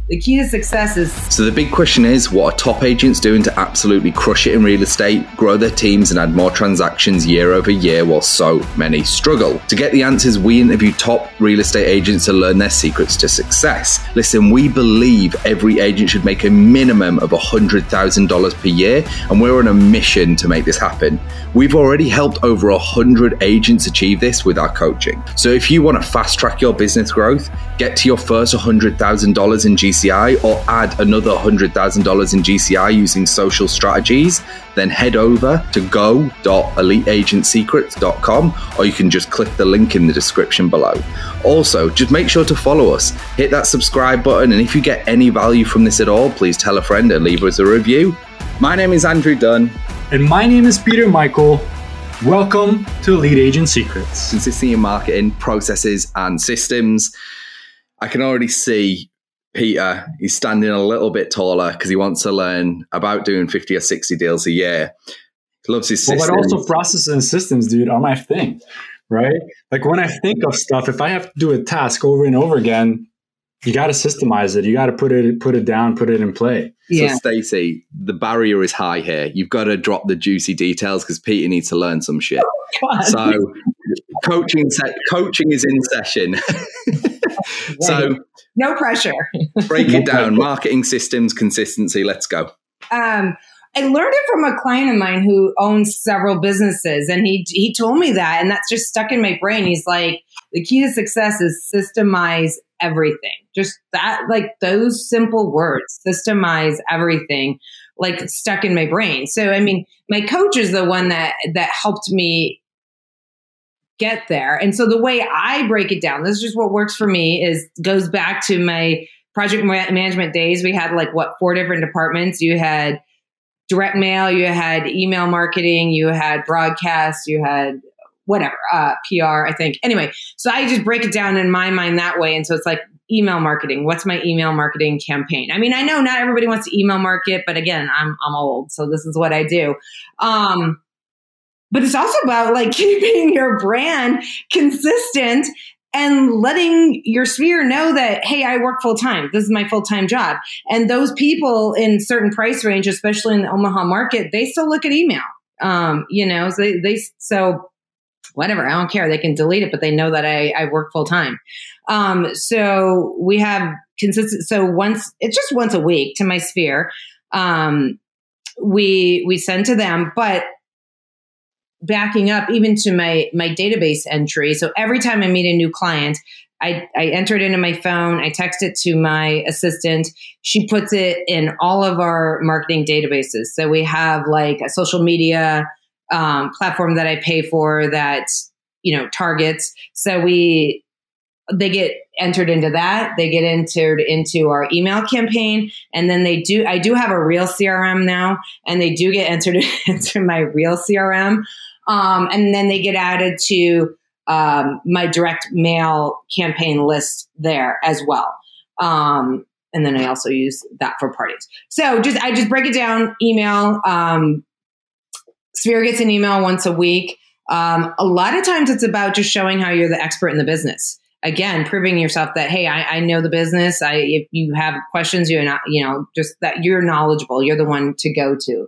the key to success is... So the big question is, what are top agents doing to absolutely crush it in real estate, grow their teams and add more transactions year over year while so many struggle? To get the answers, we interview top real estate agents to learn their secrets to success. Listen, we believe every agent should make a minimum of $100,000 per year, and we're on a mission to make this happen. We've already helped over 100 agents achieve this with our coaching. So if you want to fast track your business growth, get to your first $100,000 in GCI or add another $100,000 in GCI using social strategies, then head over to go.eliteagentsecrets.com, or you can just click the link in the description below. Also, just make sure to follow us, hit that subscribe button, and if you get any value from this at all, please tell a friend and leave us a review. My name is Andrew Dunn. And my name is Peter Michael. Welcome to Elite Agent Secrets. Consisting in marketing, processes, and systems. I can already see Peter, he's standing a little bit taller because he wants to learn about doing 50 or 60 deals a year. He loves his systems. But also processes and systems, dude, are my thing, right? Like when I think of stuff, if I have to do a task over and over again, you got to systemize it. You got to put it down, put it in play. Yeah. So Stacey, the barrier is high here. You've got to drop the juicy details because Peter needs to learn some shit. So coaching is in session. So no pressure. Break it down. Marketing, systems, consistency. Let's go. I learned it from a client of mine who owns several businesses, and he told me that, and that's just stuck in my brain. He's like, the key to success is systemize everything. Just that, like those simple words, systemize everything, like stuck in my brain. So, I mean, my coach is the one that helped me get there. And so the way I break it down, this is just what works for me, goes back to my project management days. We had 4 different departments. You had direct mail, you had email marketing, you had broadcast, you had whatever, PR, I think. Anyway, so I just break it down in my mind that way. And so it's like email marketing. What's my email marketing campaign? I mean, I know not everybody wants to email market, but again, I'm old, so this is what I do. But it's also about keeping your brand consistent and letting your sphere know that, hey, I work full time. This is my full-time job. And those people in certain price range, especially in the Omaha market, they still look at email. So whatever, I don't care. They can delete it, but they know that I work full time. So we have consistent. So it's just once a week to my sphere. We send to them, but backing up even to my database entry. So every time I meet a new client, I enter it into my phone. I text it to my assistant. She puts it in all of our marketing databases. So we have a social media platform that I pay for that, targets. So they get entered into that. They get entered into our email campaign. And then I do have a real CRM now, and they do get entered into my real CRM. And then they get added to my direct mail campaign list there as well. And then I also use that for parties. So I just break it down, email. Sphere gets an email once a week. A lot of times it's about just showing how you're the expert in the business. Again, proving yourself that, hey, I know the business. If you have questions, you're not, just that you're knowledgeable. You're the one to go to.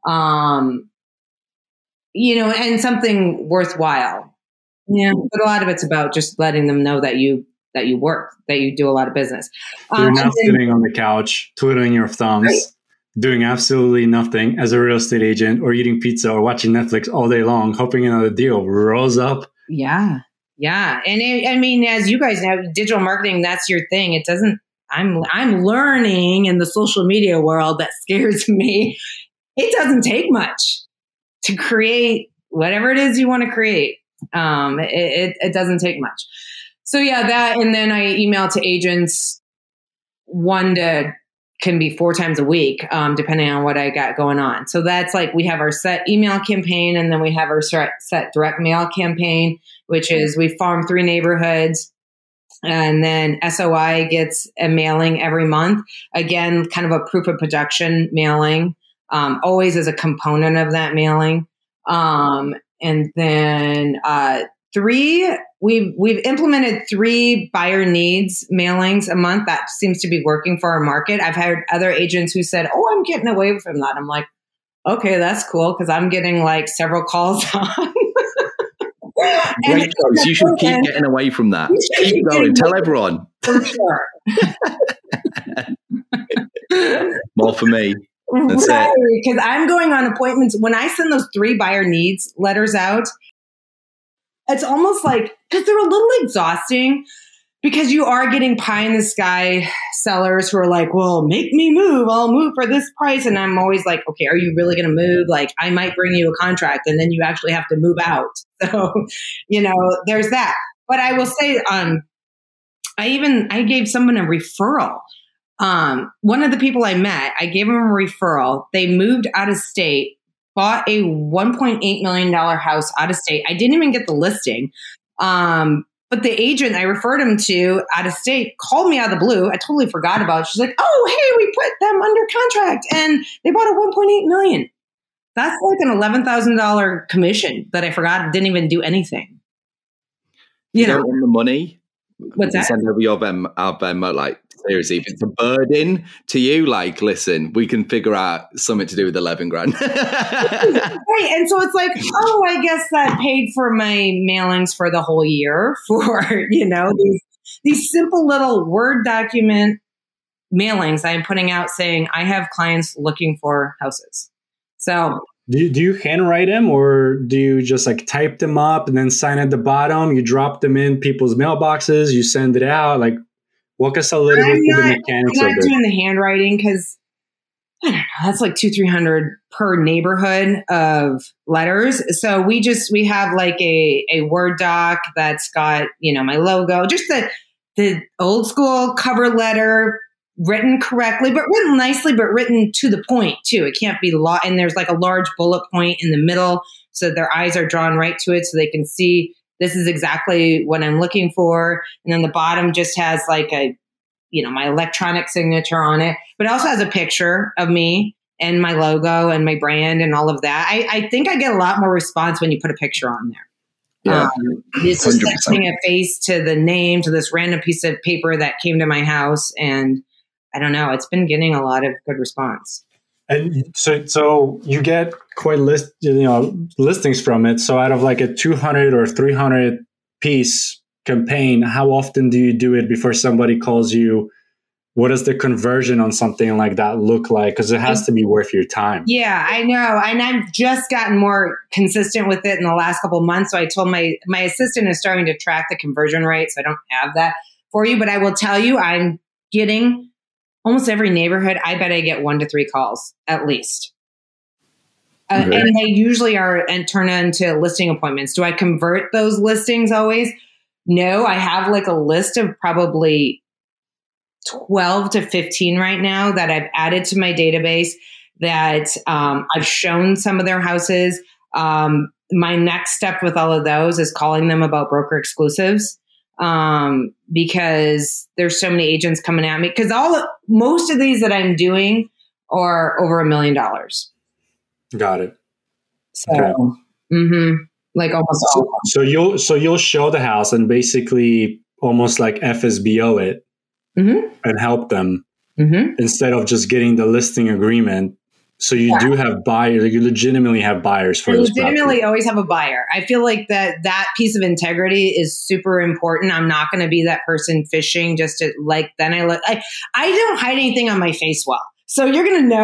And something worthwhile. Yeah, but a lot of it's about just letting them know that you work, that you do a lot of business. You're not sitting on the couch, twiddling your thumbs, right, doing absolutely nothing as a real estate agent, or eating pizza or watching Netflix all day long, hoping another deal rolls up. Yeah. Yeah. And as you guys know, digital marketing, that's your thing. It doesn't, I'm learning in the social media world that scares me. It doesn't take much to create whatever it is you want to create. It doesn't take much. So yeah, that, and then I email to agents can be 4 times a week, depending on what I got going on. So that's we have our set email campaign, and then we have our set direct mail campaign, which is we farm 3 neighborhoods, and then SOI gets a mailing every month. Again, kind of a proof of production mailing, always as a component of that mailing. And then we've implemented 3 buyer needs mailings a month. That seems to be working for our market. I've had other agents who said, "Oh, I'm getting away from that." I'm like, okay, that's cool, because I'm getting like several calls on. Great choice. You should keep getting away from that. Keep going. Tell everyone. For sure. More for me. That's right, it. because I'm going on appointments. When I send those 3 buyer needs letters out, it's almost like, because they're a little exhausting, because you are getting pie in the sky sellers who are like, well, make me move. I'll move for this price. And I'm always like, okay, are you really going to move? Like, I might bring you a contract and then you actually have to move out. So, there's that. But I will say, I gave someone a referral. One of the people I met, I gave them a referral. They moved out of state, bought a $1.8 million house out of state. I didn't even get the listing. But the agent I referred him to out of state called me out of the blue. I totally forgot about it. She's like, oh, hey, we put them under contract and they bought a $1.8 million. That's like an $11,000 commission that I forgot, didn't even do anything. You don't want the money? What's that? Send over our Venmo, like, seriously, if it's a burden to you, like, listen, we can figure out something to do with 11 grand. Right. And so it's like, oh, I guess that paid for my mailings for the whole year for, these simple little Word document mailings I'm putting out saying I have clients looking for houses. So do you handwrite them, or do you just like type them up and then sign at the bottom? You drop them in people's mailboxes, you send it out. Like, walk us a little bit through the mechanics of it. I'm not doing the handwriting because I don't know, that's like $200-$300 per neighborhood of letters. So we have like a Word doc that's got, my logo, just the old school cover letter, written correctly, but written nicely, but written to the point too. It can't be and there's like a large bullet point in the middle so that their eyes are drawn right to it so they can see this is exactly what I'm looking for. And then the bottom just has like my electronic signature on it, but it also has a picture of me and my logo and my brand and all of that. I think I get a lot more response when you put a picture on there. Yeah, it's just like putting a face to the name, to this random piece of paper that came to my house. And I don't know, it's been getting a lot of good response. And so you get quite listings from it. So out of like a 200 or 300 piece campaign, how often do you do it before somebody calls you? What does the conversion on something like that look like? Because it has to be worth your time. Yeah, I know. And I've just gotten more consistent with it in the last couple of months. So I told my assistant is starting to track the conversion rate. So I don't have that for you. But I will tell you, I'm getting almost every neighborhood. I bet I get 1 to 3 calls at least. And they usually are and turn into listing appointments. Do I convert those listings always? No, I have like a list of probably 12 to 15 right now that I've added to my database that I've shown some of their houses. My next step with all of those is calling them about broker exclusives because there's so many agents coming at me because most of these that I'm doing are over $1 million. Got it. So, like almost all. So you'll show the house and basically almost like FSBO it and help them instead of just getting the listing agreement. So you do have buyers. You legitimately have buyers for this property. Legitimately always have a buyer. I feel like that piece of integrity is super important. I'm not going to be that person fishing just to like. Then I don't hide anything on my face well. So you're going to know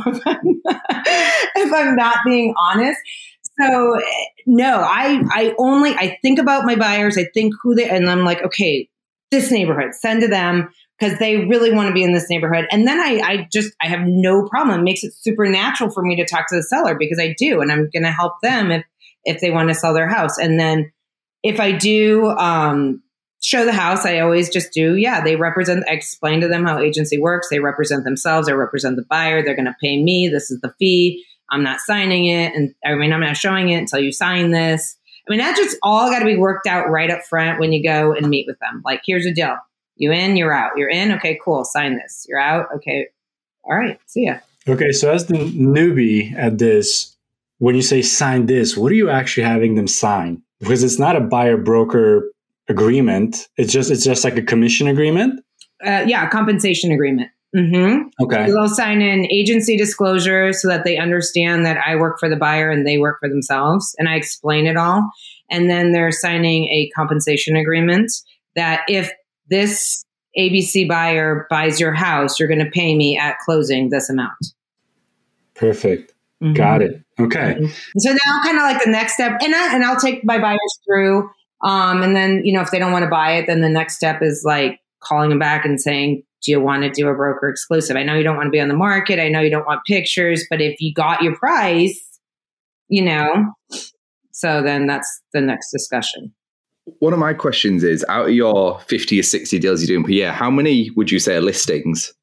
if I'm not being honest. So no, I think about my buyers. I think and I'm like, okay, this neighborhood, send to them because they really want to be in this neighborhood. And then I have no problem. It makes it super natural for me to talk to the seller because I do, and I'm going to help them if they want to sell their house. And then if I do show the house, I always just do, they represent, I explain to them how agency works. They represent themselves. I represent the buyer. They're going to pay me. This is the fee. I'm not signing it. And I'm not showing it until you sign this. That's just all got to be worked out right up front when you go and meet with them. Like, here's the deal. You in, you're out. You're in. Okay, cool. Sign this. You're out. Okay. All right. See ya. Okay. So as the newbie at this, when you say sign this, what are you actually having them sign? Because it's not a buyer-broker agreement. It's just like a commission agreement? Yeah, compensation agreement. Mm-hmm. Okay. They'll sign in agency disclosure so that they understand that I work for the buyer and they work for themselves. And I explain it all. And then they're signing a compensation agreement that if this ABC buyer buys your house, you're going to pay me at closing this amount. Perfect. Mm-hmm. Got it. Okay. Mm-hmm. So now kind of like the next step, and I'll take my buyers through. And then, if they don't want to buy it, then the next step is like calling them back and saying, do you want to do a broker exclusive? I know you don't want to be on the market. I know you don't want pictures, but if you got your price, so then that's the next discussion. One of my questions is, out of your 50 or 60 deals you're doing per year, how many would you say are listings?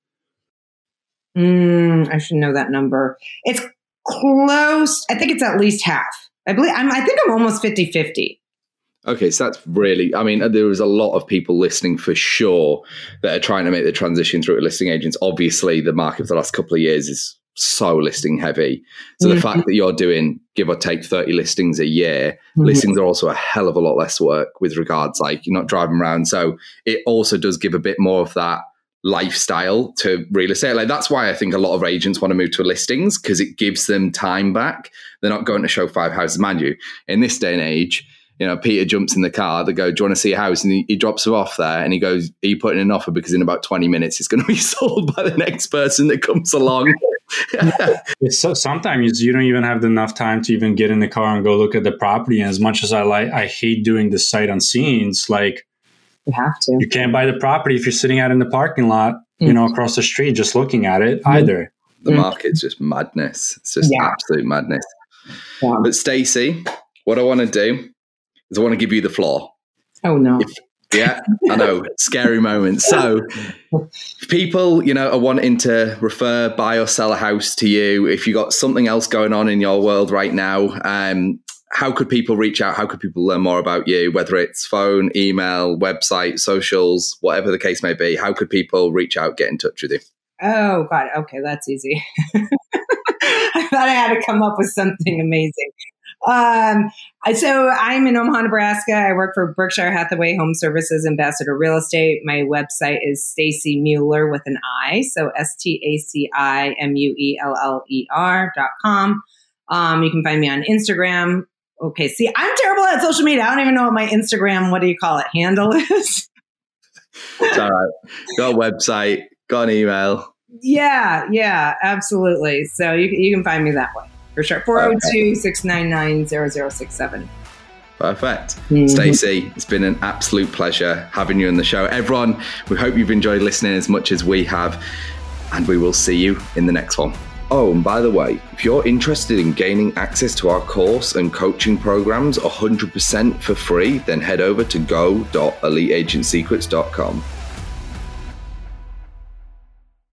I should know that number. It's close. I think it's at least half. I think I'm almost 50-50. Okay, so that's really, there is a lot of people listening for sure that are trying to make the transition through to listing agents. Obviously, the market for the last couple of years is so listing heavy. So the fact that you're doing, give or take, 30 listings a year, listings are also a hell of a lot less work with regards, like you're not driving around. So it also does give a bit more of that lifestyle to real estate. Like that's why I think a lot of agents want to move to listings, because it gives them time back. They're not going to show 5 houses. Mind you, in this day and age, Peter jumps in the car, they go, do you want to see a house? And he drops it off there and he goes, are you putting in an offer? Because in about 20 minutes, it's going to be sold by the next person that comes along. So sometimes you don't even have enough time to even get in the car and go look at the property. And as much as I hate doing the sight unseen, like you have to. You can't buy the property if you're sitting out in the parking lot, across the street, just looking at it either. The market's just madness. It's just absolute madness. Yeah. But Stacey, what I want to do is I want to give you the floor. Oh, no. I know. Scary moment. So if people, are wanting to refer, buy or sell a house to you, if you got something else going on in your world right now, how could people reach out? How could people learn more about you, whether it's phone, email, website, socials, whatever the case may be? How could people reach out, get in touch with you? Oh, God. Okay, that's easy. I thought I had to come up with something amazing. So I'm in Omaha, Nebraska. I work for Berkshire Hathaway Home Services, Ambassador Real Estate. My website is Stacey Mueller with an I. So STACIMUELLER.com. You can find me on Instagram. Okay. See, I'm terrible at social media. I don't even know what my Instagram, handle is. It's all right. Got a website, got an email. Yeah, absolutely. So you can find me that way. For sure. 402-699-0067. Perfect. Stacey, it's been an absolute pleasure having you on the show. Everyone, we hope you've enjoyed listening as much as we have, and we will see you in the next one. Oh, and by the way, if you're interested in gaining access to our course and coaching programs 100% for free, then head over to go.eliteagentsecrets.com.